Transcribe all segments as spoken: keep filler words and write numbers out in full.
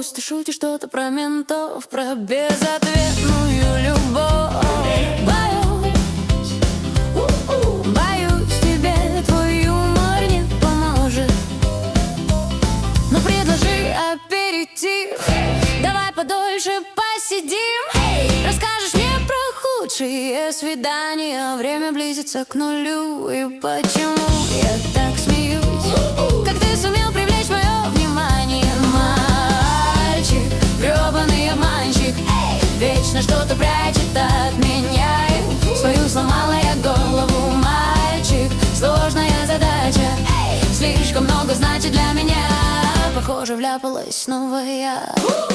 Ты шутишь что-то про ментов, про безответную любовь. Боюсь, боюсь, тебе твой юмор не поможет. Но предложи аперитив, давай подольше посидим. Расскажешь мне про худшие свидания. Время близится к нулю. И почему я так смеюсь? Как ты сумел привлечь мое внимание? Мальчик, грёбаный обманщик, вечно что-то прячет от меня. Свою сломала я голову. Мальчик, сложная задача, слишком много значит для меня. Похоже, вляпалась снова я.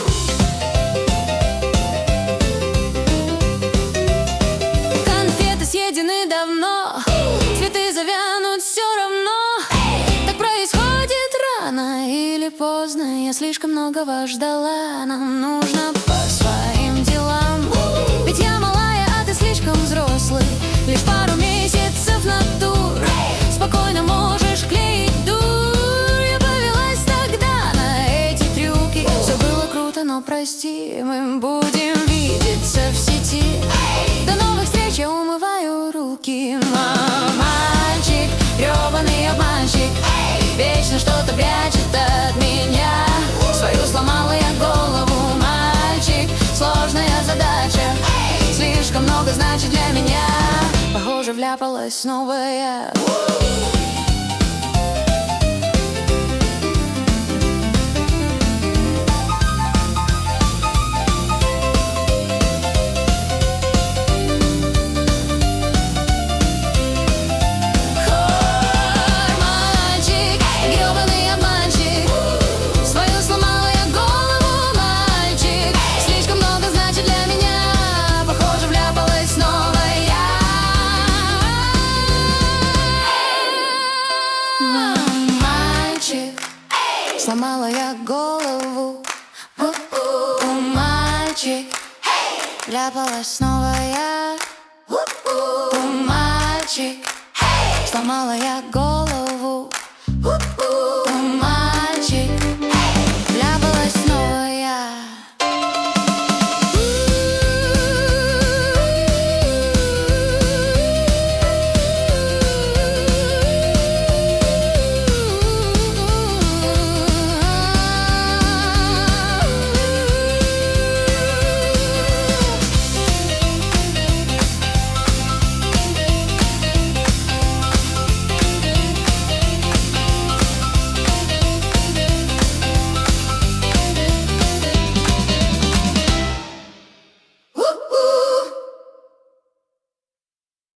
Конфеты съедены давно, цветы завянут все равно. Так происходит рано или поздно. Я слишком многого ждала. Нам нужно по своим делам. Ведь я малая, а ты слишком взрослый. Лишь пару месяцев натур, спокойно можешь клеить дур. Я повелась тогда на эти трюки. Все было круто, но прости, мы будем видеться в сети. До новых встреч, я умываю руки. Мальчик, грёбаный обманщик, вечно что-то прячет от меня. Свою сломала я голову. Мальчик, сложная задача, слишком много значит для меня. Похоже, вляпалась снова я. Мальчик, сломала я голову. У-у. Мальчик, вляпалась снова я. У-у. Мальчик, сломала я голову.